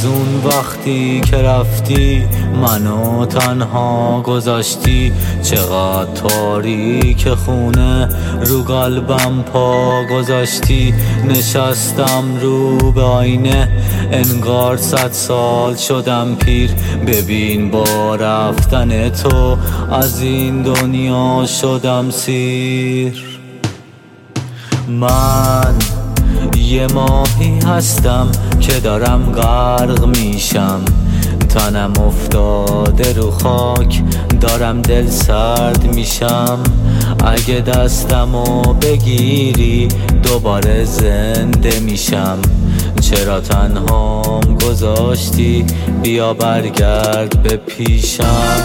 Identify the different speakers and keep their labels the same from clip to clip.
Speaker 1: اون وقتی که رفتی منو تنها گذاشتی، چقدر تاریک خونه رو قلبم پا گذاشتی. نشستم رو به آینه انگار 100 سال شدم پیر، ببین با رفتن تو از این دنیا شدم سیر. من یه ماهی هستم که دارم غرق میشم، تنم افتاده رو خاک دارم دل سرد میشم. اگه دستمو بگیری دوباره زنده میشم، چرا تنهام گذاشتی بیا برگرد به پیشم.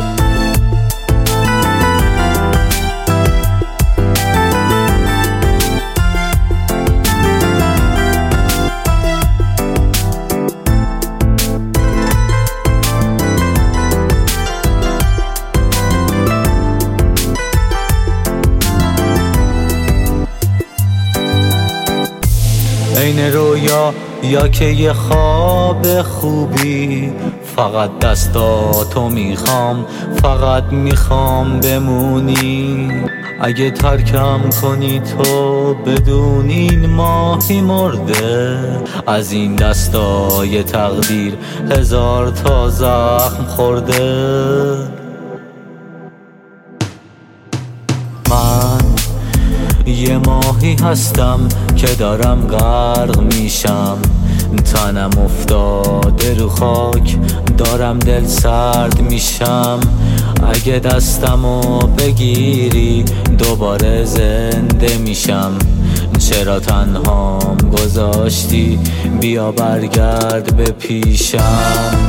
Speaker 1: این رویا یا که یه خواب خوبی، فقط دستاتو میخوام، فقط میخوام بمونی. اگه ترکم کنی تو بدون این ماهی مرده، از این دستای تقدیر 1000 تا زخم خورده. من یه ماهی هستم که دارم غرق میشم، تنم افتاده رو خاک دارم دل سرد میشم. اگه دستمو بگیری دوباره زنده میشم، چرا تنهام گذاشتی بیا برگرد به پیشم.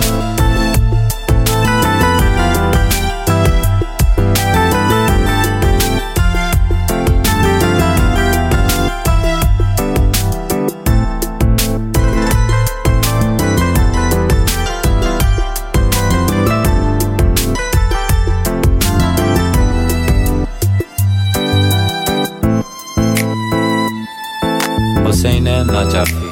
Speaker 1: حسین نجفی